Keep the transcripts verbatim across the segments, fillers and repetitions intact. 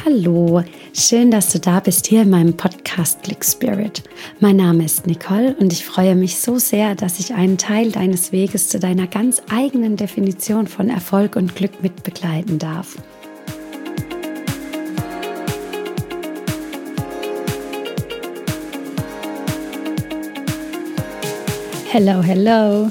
Hallo, schön, dass du da bist hier in meinem Podcast Click Spirit. Mein Name ist Nicole und ich freue mich so sehr, dass ich einen Teil deines Weges zu deiner ganz eigenen Definition von Erfolg und Glück mit begleiten darf. Hello, hello.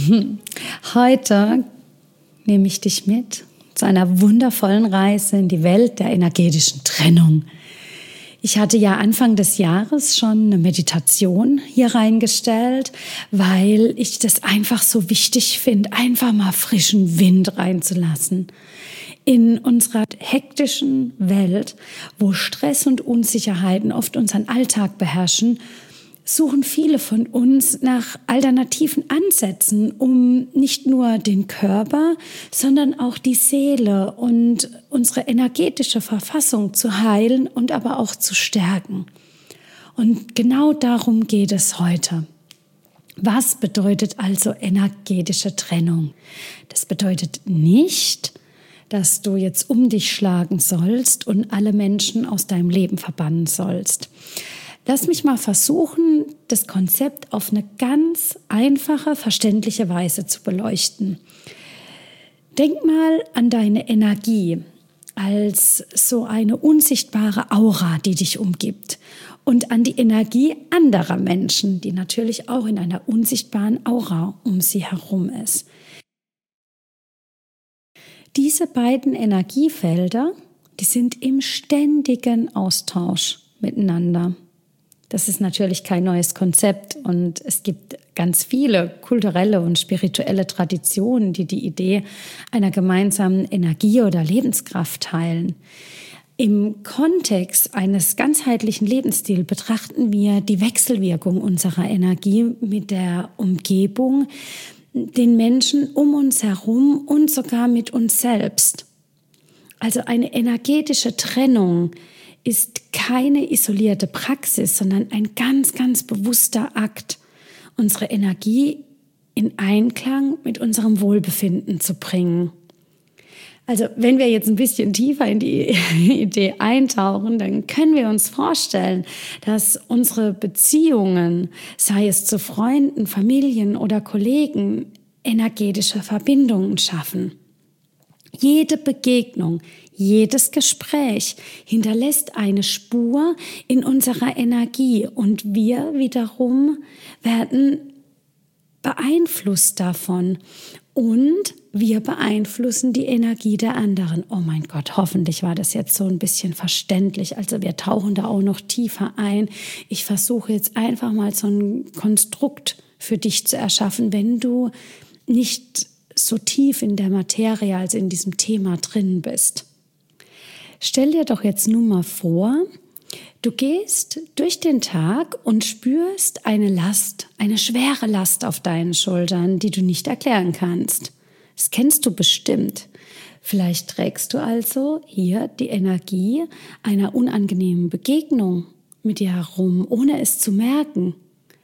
Heute nehme ich dich mit zu einer wundervollen Reise in die Welt der energetischen Trennung. Ich hatte ja Anfang des Jahres schon eine Meditation hier reingestellt, weil ich das einfach so wichtig finde, einfach mal frischen Wind reinzulassen. In unserer hektischen Welt, wo Stress und Unsicherheiten oft unseren Alltag beherrschen, suchen viele von uns nach alternativen Ansätzen, um nicht nur den Körper, sondern auch die Seele und unsere energetische Verfassung zu heilen und aber auch zu stärken. Und genau darum geht es heute. Was bedeutet also energetische Trennung? Das bedeutet nicht, dass du jetzt um dich schlagen sollst und alle Menschen aus deinem Leben verbannen sollst. Lass mich mal versuchen, das Konzept auf eine ganz einfache, verständliche Weise zu beleuchten. Denk mal an deine Energie als so eine unsichtbare Aura, die dich umgibt, und an die Energie anderer Menschen, die natürlich auch in einer unsichtbaren Aura um sie herum ist. Diese beiden Energiefelder, die sind im ständigen Austausch miteinander. Das ist natürlich kein neues Konzept und es gibt ganz viele kulturelle und spirituelle Traditionen, die die Idee einer gemeinsamen Energie oder Lebenskraft teilen. Im Kontext eines ganzheitlichen Lebensstils betrachten wir die Wechselwirkung unserer Energie mit der Umgebung, den Menschen um uns herum und sogar mit uns selbst. Also eine energetische Trennung ist keine isolierte Praxis, sondern ein ganz, ganz bewusster Akt, unsere Energie in Einklang mit unserem Wohlbefinden zu bringen. Also wenn wir jetzt ein bisschen tiefer in die Idee eintauchen, dann können wir uns vorstellen, dass unsere Beziehungen, sei es zu Freunden, Familien oder Kollegen, energetische Verbindungen schaffen. Jede Begegnung, jedes Gespräch hinterlässt eine Spur in unserer Energie und wir wiederum werden beeinflusst davon und wir beeinflussen die Energie der anderen. Oh mein Gott, hoffentlich war das jetzt so ein bisschen verständlich. Also wir tauchen da auch noch tiefer ein. Ich versuche jetzt einfach mal so ein Konstrukt für dich zu erschaffen, wenn du nicht so tief in der Materie, also in diesem Thema drin bist. Stell dir doch jetzt nun mal vor, du gehst durch den Tag und spürst eine Last, eine schwere Last auf deinen Schultern, die du nicht erklären kannst. Das kennst du bestimmt. Vielleicht trägst du also hier die Energie einer unangenehmen Begegnung mit dir herum, ohne es zu merken.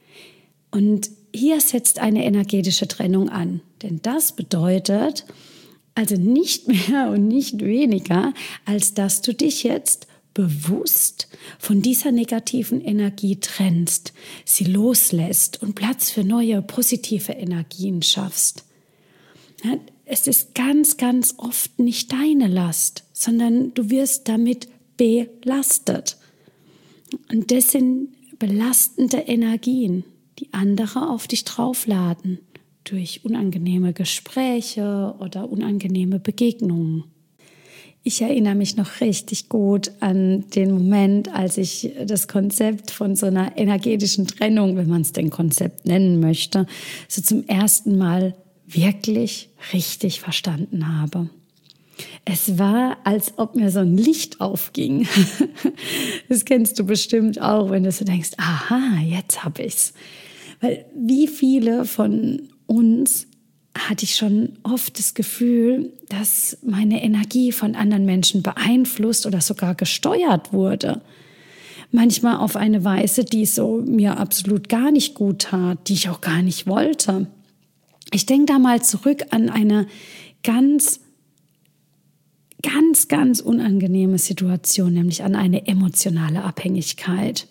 Und hier setzt eine energetische Trennung an, denn das bedeutet also nicht mehr und nicht weniger, als dass du dich jetzt bewusst von dieser negativen Energie trennst, sie loslässt und Platz für neue positive Energien schaffst. Ja, es ist ganz, ganz oft nicht deine Last, sondern du wirst damit belastet. Und das sind belastende Energien, die andere auf dich draufladen durch unangenehme Gespräche oder unangenehme Begegnungen. Ich erinnere mich noch richtig gut an den Moment, als ich das Konzept von so einer energetischen Trennung, wenn man es denn Konzept nennen möchte, so zum ersten Mal wirklich richtig verstanden habe. Es war, als ob mir so ein Licht aufging. Das kennst du bestimmt auch, wenn du so denkst, aha, jetzt hab ich's. Weil wie viele von uns hatte ich schon oft das Gefühl, dass meine Energie von anderen Menschen beeinflusst oder sogar gesteuert wurde. Manchmal auf eine Weise, die so mir absolut gar nicht gut tat, die ich auch gar nicht wollte. Ich denke da mal zurück an eine ganz ganz, ganz unangenehme Situation, nämlich an eine emotionale Abhängigkeit.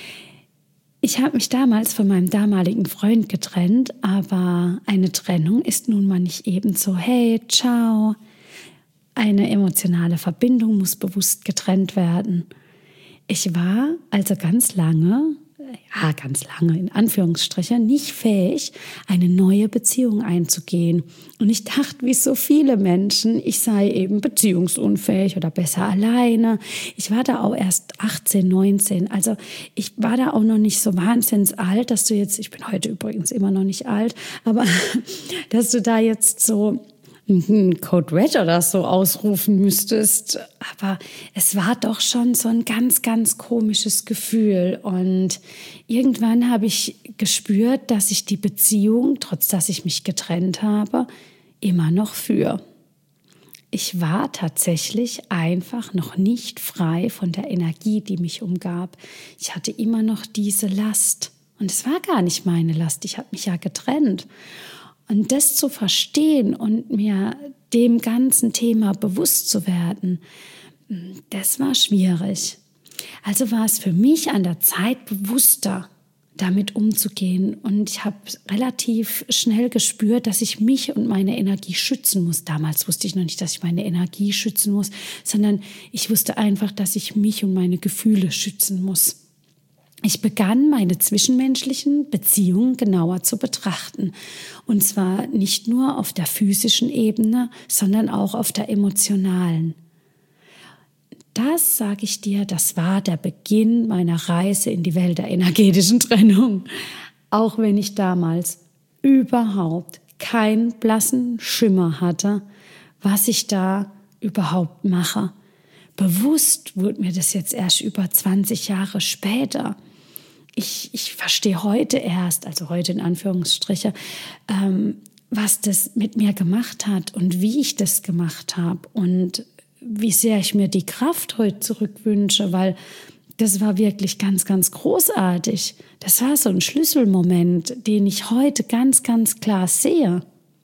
Ich habe mich damals von meinem damaligen Freund getrennt, aber eine Trennung ist nun mal nicht eben so, hey, ciao. Eine emotionale Verbindung muss bewusst getrennt werden. Ich war also ganz lange, ja ganz lange in Anführungsstrichen, nicht fähig, eine neue Beziehung einzugehen. Und ich dachte, wie so viele Menschen, ich sei eben beziehungsunfähig oder besser alleine. Ich war da auch erst achtzehn, neunzehn, also ich war da auch noch nicht so wahnsinnig alt, dass du jetzt, ich bin heute übrigens immer noch nicht alt, aber dass du da jetzt so Code Red oder so ausrufen müsstest. Aber es war doch schon so ein ganz, ganz komisches Gefühl. Und irgendwann habe ich gespürt, dass ich die Beziehung, trotz dass ich mich getrennt habe, immer noch führe. Ich war tatsächlich einfach noch nicht frei von der Energie, die mich umgab. Ich hatte immer noch diese Last. Und es war gar nicht meine Last. Ich habe mich ja getrennt. Und das zu verstehen und mir dem ganzen Thema bewusst zu werden, das war schwierig. Also war es für mich an der Zeit, bewusster damit umzugehen. Und ich habe relativ schnell gespürt, dass ich mich und meine Energie schützen muss. Damals wusste ich noch nicht, dass ich meine Energie schützen muss, sondern ich wusste einfach, dass ich mich und meine Gefühle schützen muss. Ich begann, meine zwischenmenschlichen Beziehungen genauer zu betrachten. Und zwar nicht nur auf der physischen Ebene, sondern auch auf der emotionalen. Das, sage ich dir, das war der Beginn meiner Reise in die Welt der energetischen Trennung. Auch wenn ich damals überhaupt keinen blassen Schimmer hatte, was ich da überhaupt mache. Bewusst wurde mir das jetzt erst über zwanzig Jahre später. Ich, ich verstehe heute erst, also heute in Anführungsstriche, ähm, was das mit mir gemacht hat und wie ich das gemacht habe und wie sehr ich mir die Kraft heute zurückwünsche, weil das war wirklich ganz, ganz großartig. Das war so ein Schlüsselmoment, den ich heute ganz, ganz klar sehe.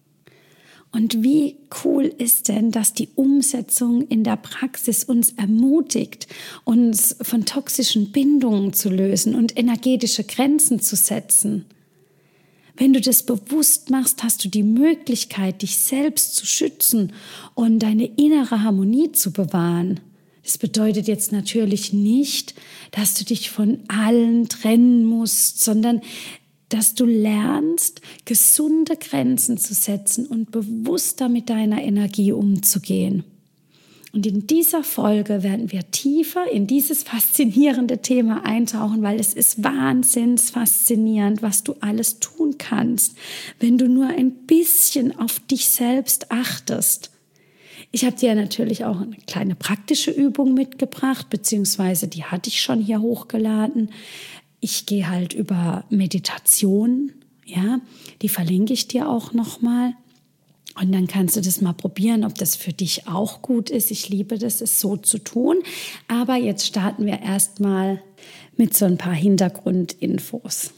Und wie cool ist denn, dass die Umsetzung in der Praxis uns ermutigt, uns von toxischen Bindungen zu lösen und energetische Grenzen zu setzen. Wenn du das bewusst machst, hast du die Möglichkeit, dich selbst zu schützen und deine innere Harmonie zu bewahren. Das bedeutet jetzt natürlich nicht, dass du dich von allen trennen musst, sondern dass du lernst, gesunde Grenzen zu setzen und bewusster mit deiner Energie umzugehen. Und in dieser Folge werden wir tiefer in dieses faszinierende Thema eintauchen, weil es ist wahnsinnig faszinierend, was du alles tun kannst, wenn du nur ein bisschen auf dich selbst achtest. Ich habe dir natürlich auch eine kleine praktische Übung mitgebracht, beziehungsweise die hatte ich schon hier hochgeladen. Ich gehe halt über Meditation, ja, die verlinke ich dir auch nochmal. Und dann kannst du das mal probieren, ob das für dich auch gut ist. Ich liebe das, es so zu tun. Aber jetzt starten wir erstmal mit so ein paar Hintergrundinfos.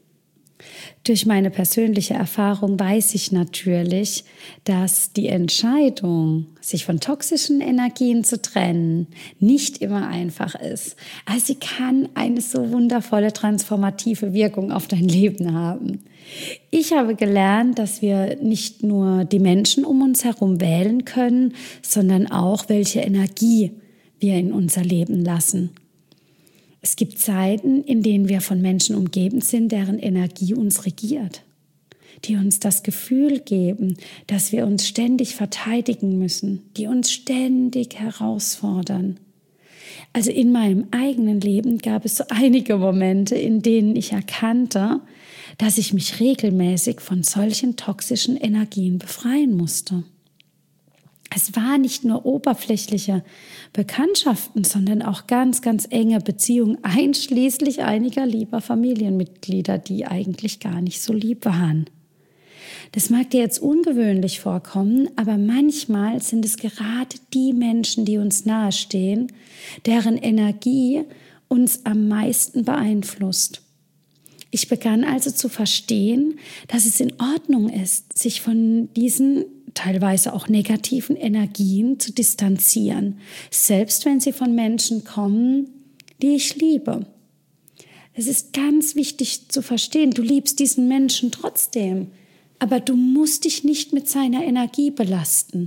Durch meine persönliche Erfahrung weiß ich natürlich, dass die Entscheidung, sich von toxischen Energien zu trennen, nicht immer einfach ist. Also sie kann eine so wundervolle transformative Wirkung auf dein Leben haben. Ich habe gelernt, dass wir nicht nur die Menschen um uns herum wählen können, sondern auch, welche Energie wir in unser Leben lassen. Es gibt Zeiten, in denen wir von Menschen umgeben sind, deren Energie uns regiert, die uns das Gefühl geben, dass wir uns ständig verteidigen müssen, die uns ständig herausfordern. Also in meinem eigenen Leben gab es so einige Momente, in denen ich erkannte, dass ich mich regelmäßig von solchen toxischen Energien befreien musste. Es war nicht nur oberflächliche Bekanntschaften, sondern auch ganz, ganz enge Beziehungen, einschließlich einiger lieber Familienmitglieder, die eigentlich gar nicht so lieb waren. Das mag dir jetzt ungewöhnlich vorkommen, aber manchmal sind es gerade die Menschen, die uns nahestehen, deren Energie uns am meisten beeinflusst. Ich begann also zu verstehen, dass es in Ordnung ist, sich von diesen teilweise auch negativen Energien zu distanzieren, selbst wenn sie von Menschen kommen, die ich liebe. Es ist ganz wichtig zu verstehen, du liebst diesen Menschen trotzdem, aber du musst dich nicht mit seiner Energie belasten.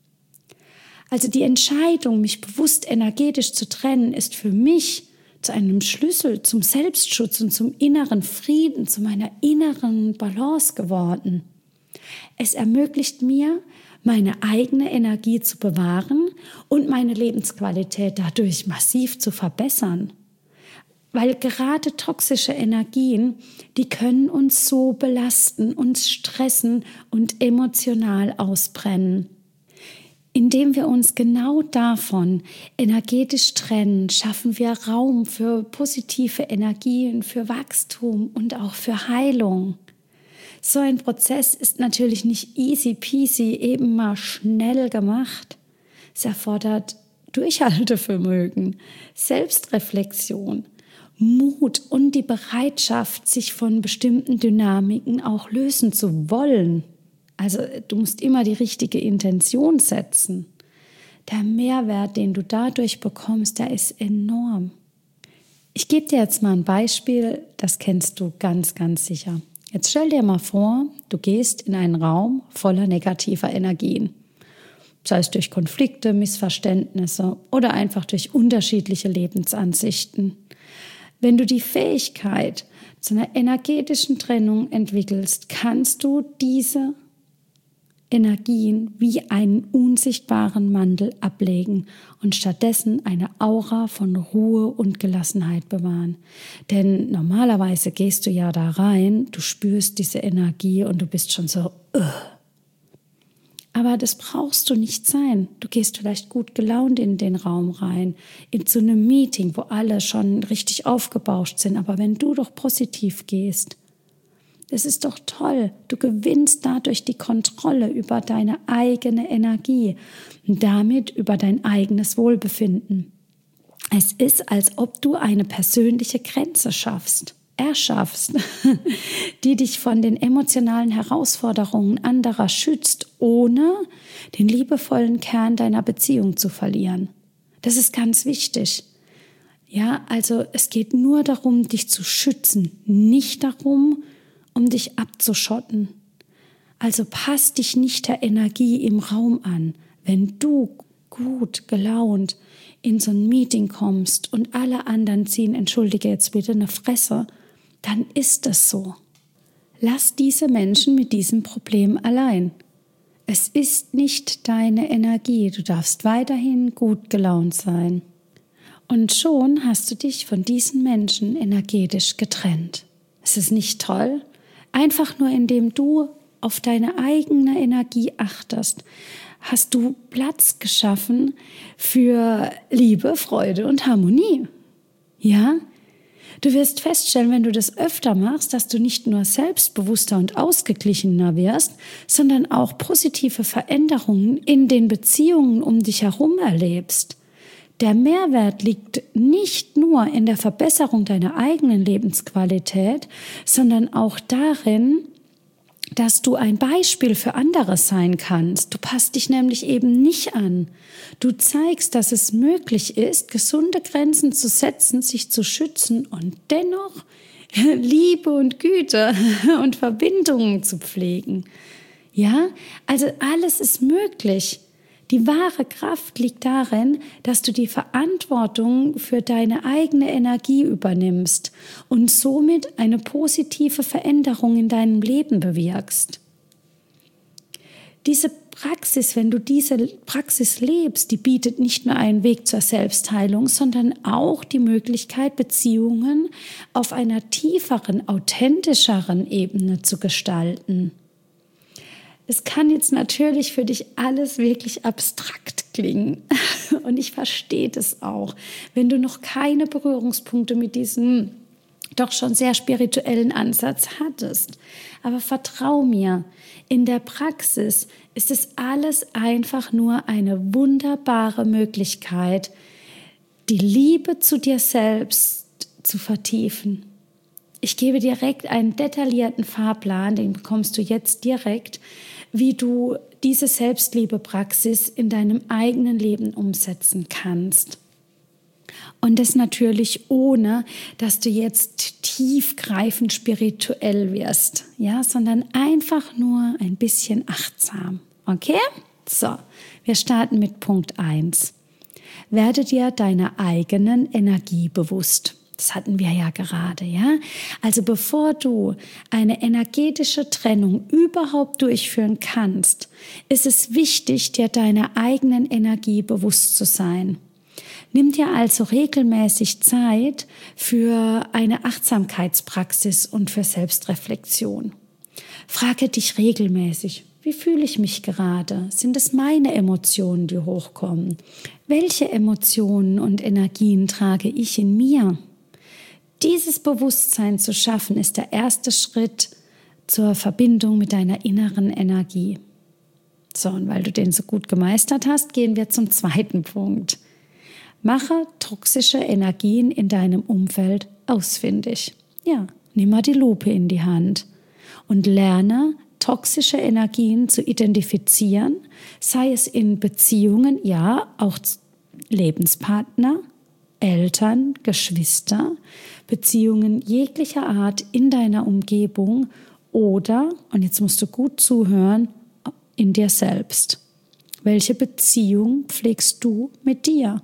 Also die Entscheidung, mich bewusst energetisch zu trennen, ist für mich zu einem Schlüssel zum Selbstschutz und zum inneren Frieden, zu meiner inneren Balance geworden. Es ermöglicht mir, meine eigene Energie zu bewahren und meine Lebensqualität dadurch massiv zu verbessern. Weil gerade toxische Energien, die können uns so belasten, uns stressen und emotional ausbrennen. Indem wir uns genau davon energetisch trennen, schaffen wir Raum für positive Energien, für Wachstum und auch für Heilung. So ein Prozess ist natürlich nicht easy peasy, eben mal schnell gemacht. Es erfordert Durchhaltevermögen, Selbstreflexion, Mut und die Bereitschaft, sich von bestimmten Dynamiken auch lösen zu wollen. Also du musst immer die richtige Intention setzen. Der Mehrwert, den du dadurch bekommst, der ist enorm. Ich gebe dir jetzt mal ein Beispiel, das kennst du ganz, ganz sicher. Jetzt stell dir mal vor, du gehst in einen Raum voller negativer Energien. Sei es durch Konflikte, Missverständnisse oder einfach durch unterschiedliche Lebensansichten. Wenn du die Fähigkeit zu einer energetischen Trennung entwickelst, kannst du diese Energien wie einen unsichtbaren Mantel ablegen und stattdessen eine Aura von Ruhe und Gelassenheit bewahren. Denn normalerweise gehst du ja da rein, du spürst diese Energie und du bist schon so, Ugh. Aber das brauchst du nicht sein. Du gehst vielleicht gut gelaunt in den Raum rein, in zu einem Meeting, wo alle schon richtig aufgebauscht sind. Aber wenn du doch positiv gehst, das ist doch toll. Du gewinnst dadurch die Kontrolle über deine eigene Energie und damit über dein eigenes Wohlbefinden. Es ist, als ob du eine persönliche Grenze schaffst, erschaffst, die dich von den emotionalen Herausforderungen anderer schützt, ohne den liebevollen Kern deiner Beziehung zu verlieren. Das ist ganz wichtig. Ja, also es geht nur darum, dich zu schützen, nicht darum, um dich abzuschotten. Also pass dich nicht der Energie im Raum an. Wenn du gut gelaunt in so ein Meeting kommst und alle anderen ziehen, entschuldige jetzt bitte, eine Fresse, dann ist es so. Lass diese Menschen mit diesem Problem allein. Es ist nicht deine Energie. Du darfst weiterhin gut gelaunt sein. Und schon hast du dich von diesen Menschen energetisch getrennt. Ist es nicht toll? Einfach nur indem du auf deine eigene Energie achtest, hast du Platz geschaffen für Liebe, Freude und Harmonie. Ja? Du wirst feststellen, wenn du das öfter machst, dass du nicht nur selbstbewusster und ausgeglichener wirst, sondern auch positive Veränderungen in den Beziehungen um dich herum erlebst. Der Mehrwert liegt nicht nur in der Verbesserung deiner eigenen Lebensqualität, sondern auch darin, dass du ein Beispiel für andere sein kannst. Du passt dich nämlich eben nicht an. Du zeigst, dass es möglich ist, gesunde Grenzen zu setzen, sich zu schützen und dennoch Liebe und Güte und Verbindungen zu pflegen. Ja, also alles ist möglich. Die wahre Kraft liegt darin, dass du die Verantwortung für deine eigene Energie übernimmst und somit eine positive Veränderung in deinem Leben bewirkst. Diese Praxis, wenn du diese Praxis lebst, die bietet nicht nur einen Weg zur Selbstheilung, sondern auch die Möglichkeit, Beziehungen auf einer tieferen, authentischeren Ebene zu gestalten. Es kann jetzt natürlich für dich alles wirklich abstrakt klingen und ich verstehe das auch, wenn du noch keine Berührungspunkte mit diesem doch schon sehr spirituellen Ansatz hattest. Aber vertrau mir, in der Praxis ist es alles einfach nur eine wunderbare Möglichkeit, die Liebe zu dir selbst zu vertiefen. Ich gebe direkt einen detaillierten Fahrplan, den bekommst du jetzt direkt, wie du diese Selbstliebepraxis in deinem eigenen Leben umsetzen kannst. Und das natürlich ohne, dass du jetzt tiefgreifend spirituell wirst, ja, sondern einfach nur ein bisschen achtsam. Okay? So, wir starten mit Punkt eins. Werde dir deiner eigenen Energie bewusst. Das hatten wir ja gerade, ja? Also bevor du eine energetische Trennung überhaupt durchführen kannst, ist es wichtig, dir deiner eigenen Energie bewusst zu sein. Nimm dir also regelmäßig Zeit für eine Achtsamkeitspraxis und für Selbstreflexion. Frage dich regelmäßig, wie fühle ich mich gerade? Sind es meine Emotionen, die hochkommen? Welche Emotionen und Energien trage ich in mir? Dieses Bewusstsein zu schaffen, ist der erste Schritt zur Verbindung mit deiner inneren Energie. So, und weil du den so gut gemeistert hast, gehen wir zum zweiten Punkt. Mache toxische Energien in deinem Umfeld ausfindig. Ja, nimm mal die Lupe in die Hand und lerne, toxische Energien zu identifizieren, sei es in Beziehungen, ja, auch Lebenspartner, Eltern, Geschwister, Beziehungen jeglicher Art in deiner Umgebung oder, und jetzt musst du gut zuhören, in dir selbst. Welche Beziehung pflegst du mit dir?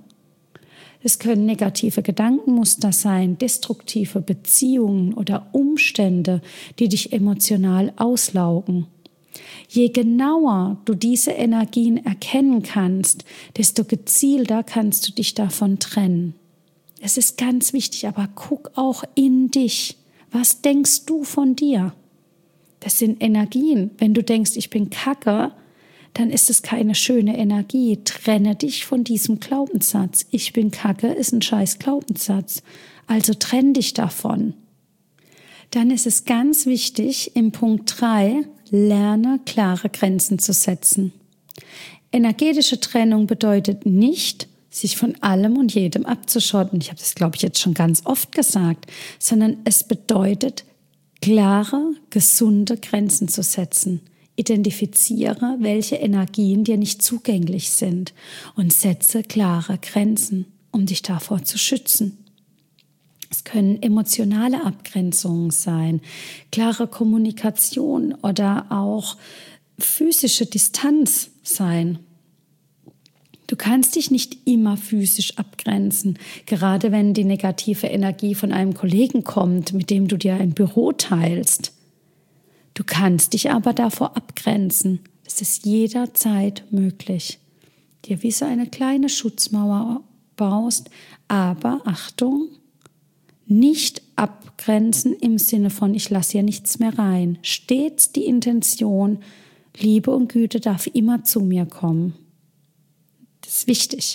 Es können negative Gedankenmuster sein, destruktive Beziehungen oder Umstände, die dich emotional auslaugen. Je genauer du diese Energien erkennen kannst, desto gezielter kannst du dich davon trennen. Es ist ganz wichtig, aber guck auch in dich. Was denkst du von dir? Das sind Energien. Wenn du denkst, ich bin Kacke, dann ist es keine schöne Energie. Trenne dich von diesem Glaubenssatz. Ich bin Kacke ist ein scheiß Glaubenssatz. Also trenn dich davon. Dann ist es ganz wichtig, im Punkt drei, lerne klare Grenzen zu setzen. Energetische Trennung bedeutet nicht, sich von allem und jedem abzuschotten. Ich habe das, glaube ich, jetzt schon ganz oft gesagt, sondern es bedeutet, klare, gesunde Grenzen zu setzen. Identifiziere, welche Energien dir nicht zugänglich sind und setze klare Grenzen, um dich davor zu schützen. Es können emotionale Abgrenzungen sein, klare Kommunikation oder auch physische Distanz sein. Du kannst dich nicht immer physisch abgrenzen, gerade wenn die negative Energie von einem Kollegen kommt, mit dem du dir ein Büro teilst. Du kannst dich aber davor abgrenzen. Das ist jederzeit möglich. Dir wie so eine kleine Schutzmauer baust, aber Achtung, nicht abgrenzen im Sinne von, ich lasse hier nichts mehr rein. Stets die Intention, Liebe und Güte darf immer zu mir kommen. Das ist wichtig.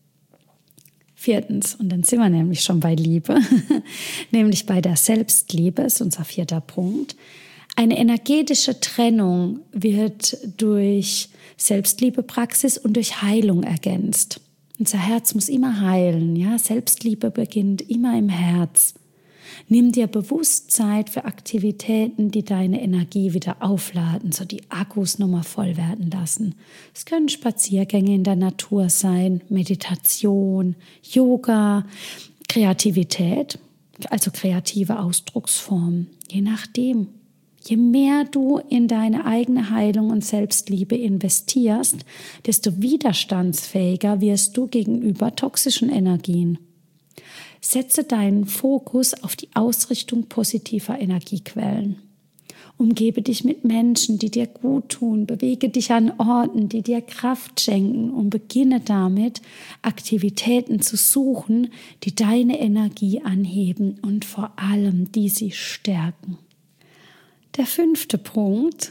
Viertens, und dann sind wir nämlich schon bei Liebe, nämlich bei der Selbstliebe, ist unser vierter Punkt. Eine energetische Trennung wird durch Selbstliebepraxis und durch Heilung ergänzt. Unser Herz muss immer heilen, ja? Selbstliebe beginnt immer im Herz. Nimm dir bewusst Zeit für Aktivitäten, die deine Energie wieder aufladen, so die Akkus nochmal voll werden lassen. Es können Spaziergänge in der Natur sein, Meditation, Yoga, Kreativität, also kreative Ausdrucksformen, je nachdem. Je mehr du in deine eigene Heilung und Selbstliebe investierst, desto widerstandsfähiger wirst du gegenüber toxischen Energien. Setze deinen Fokus auf die Ausrichtung positiver Energiequellen. Umgebe dich mit Menschen, die dir gut tun. Bewege dich an Orten, die dir Kraft schenken und beginne damit, Aktivitäten zu suchen, die deine Energie anheben und vor allem, die sie stärken. Der fünfte Punkt,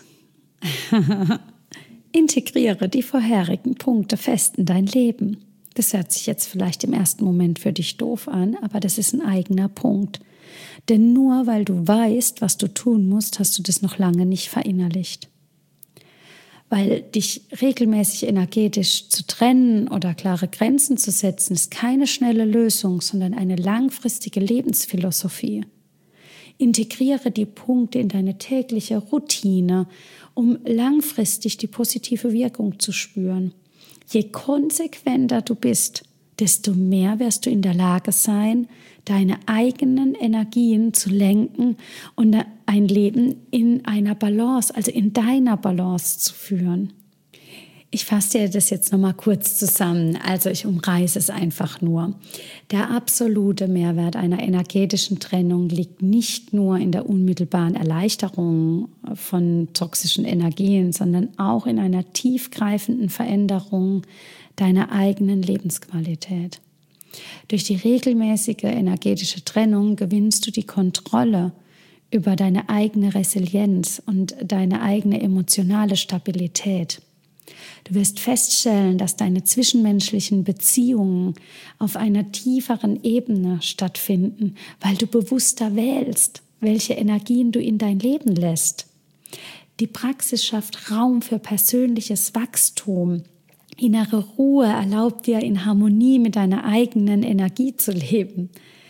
integriere die vorherigen Punkte fest in dein Leben. Das hört sich jetzt vielleicht im ersten Moment für dich doof an, aber das ist ein eigener Punkt. Denn nur weil du weißt, was du tun musst, hast du das noch lange nicht verinnerlicht. Weil dich regelmäßig energetisch zu trennen oder klare Grenzen zu setzen, ist keine schnelle Lösung, sondern eine langfristige Lebensphilosophie. Integriere die Punkte in deine tägliche Routine, um langfristig die positive Wirkung zu spüren. Je konsequenter du bist, desto mehr wirst du in der Lage sein, deine eigenen Energien zu lenken und ein Leben in einer Balance, also in deiner Balance zu führen. Ich fasse dir das jetzt nochmal kurz zusammen, also ich umreiße es einfach nur. Der absolute Mehrwert einer energetischen Trennung liegt nicht nur in der unmittelbaren Erleichterung von toxischen Energien, sondern auch in einer tiefgreifenden Veränderung deiner eigenen Lebensqualität. Durch die regelmäßige energetische Trennung gewinnst du die Kontrolle über deine eigene Resilienz und deine eigene emotionale Stabilität. Du wirst feststellen, dass deine zwischenmenschlichen Beziehungen auf einer tieferen Ebene stattfinden, weil du bewusster wählst, welche Energien du in dein Leben lässt. Die Praxis schafft Raum für persönliches Wachstum. Innere Ruhe erlaubt dir, in Harmonie mit deiner eigenen Energie zu leben.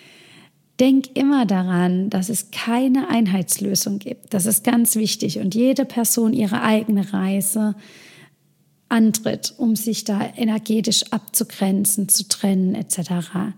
Denk immer daran, dass es keine Einheitslösung gibt. Das ist ganz wichtig und jede Person ihre eigene Reise antritt, um sich da energetisch abzugrenzen, zu trennen et cetera.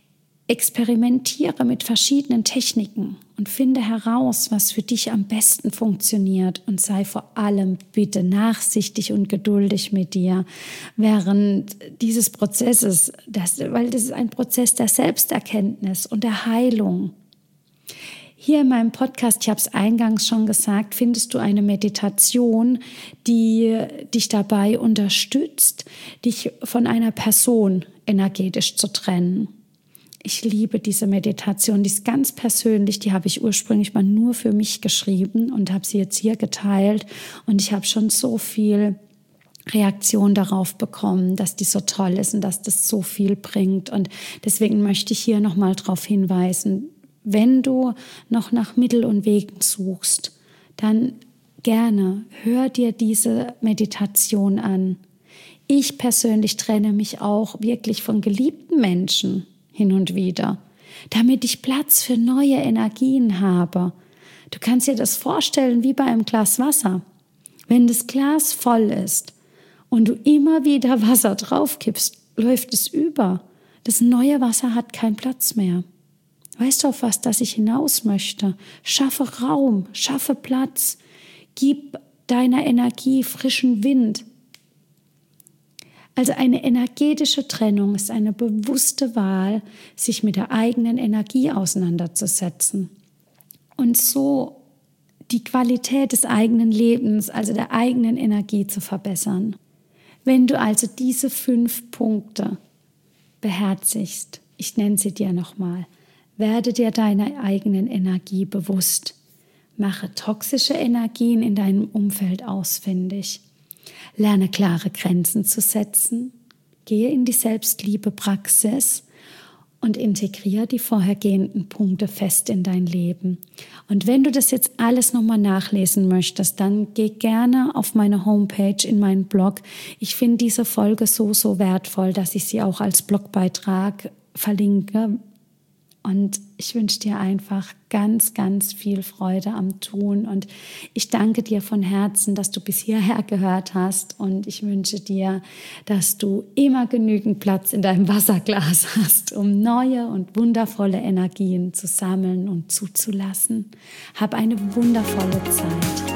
Experimentiere mit verschiedenen Techniken und finde heraus, was für dich am besten funktioniert und sei vor allem bitte nachsichtig und geduldig mit dir während dieses Prozesses, das, weil das ist ein Prozess der Selbsterkenntnis und der Heilung. Hier in meinem Podcast, ich habe es eingangs schon gesagt, findest du eine Meditation, die dich dabei unterstützt, dich von einer Person energetisch zu trennen. Ich liebe diese Meditation, die ist ganz persönlich, die habe ich ursprünglich mal nur für mich geschrieben und habe sie jetzt hier geteilt und ich habe schon so viel Reaktion darauf bekommen, dass die so toll ist und dass das so viel bringt und deswegen möchte ich hier nochmal darauf hinweisen, wenn du noch nach Mittel und Wegen suchst, dann gerne hör dir diese Meditation an. Ich persönlich trenne mich auch wirklich von geliebten Menschen hin und wieder, damit ich Platz für neue Energien habe. Du kannst dir das vorstellen wie bei einem Glas Wasser. Wenn das Glas voll ist und du immer wieder Wasser draufkippst, läuft es über. Das neue Wasser hat keinen Platz mehr. Weißt du, auf was das ich hinaus möchte? Schaffe Raum, schaffe Platz, gib deiner Energie frischen Wind. Also eine energetische Trennung ist eine bewusste Wahl, sich mit der eigenen Energie auseinanderzusetzen und so die Qualität des eigenen Lebens, also der eigenen Energie zu verbessern. Wenn du also diese fünf Punkte beherzigst, ich nenne sie dir nochmal, werde dir deiner eigenen Energie bewusst. Mache toxische Energien in deinem Umfeld ausfindig. Lerne klare Grenzen zu setzen. Gehe in die Selbstliebe-Praxis und integriere die vorhergehenden Punkte fest in dein Leben. Und wenn du das jetzt alles nochmal nachlesen möchtest, dann geh gerne auf meine Homepage, in meinen Blog. Ich finde diese Folge so, so wertvoll, dass ich sie auch als Blogbeitrag verlinke. Und ich wünsche dir einfach ganz, ganz viel Freude am Tun. Und ich danke dir von Herzen, dass du bis hierher gehört hast. Und ich wünsche dir, dass du immer genügend Platz in deinem Wasserglas hast, um neue und wundervolle Energien zu sammeln und zuzulassen. Hab eine wundervolle Zeit.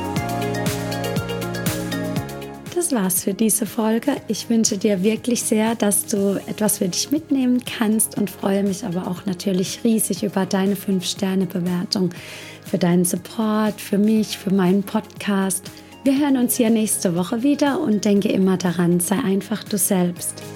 Das war's für diese Folge. Ich wünsche dir wirklich sehr, dass du etwas für dich mitnehmen kannst und freue mich aber auch natürlich riesig über deine fünf Sterne Bewertung, für deinen Support, für mich, für meinen Podcast. Wir hören uns hier nächste Woche wieder und denke immer daran, sei einfach du selbst.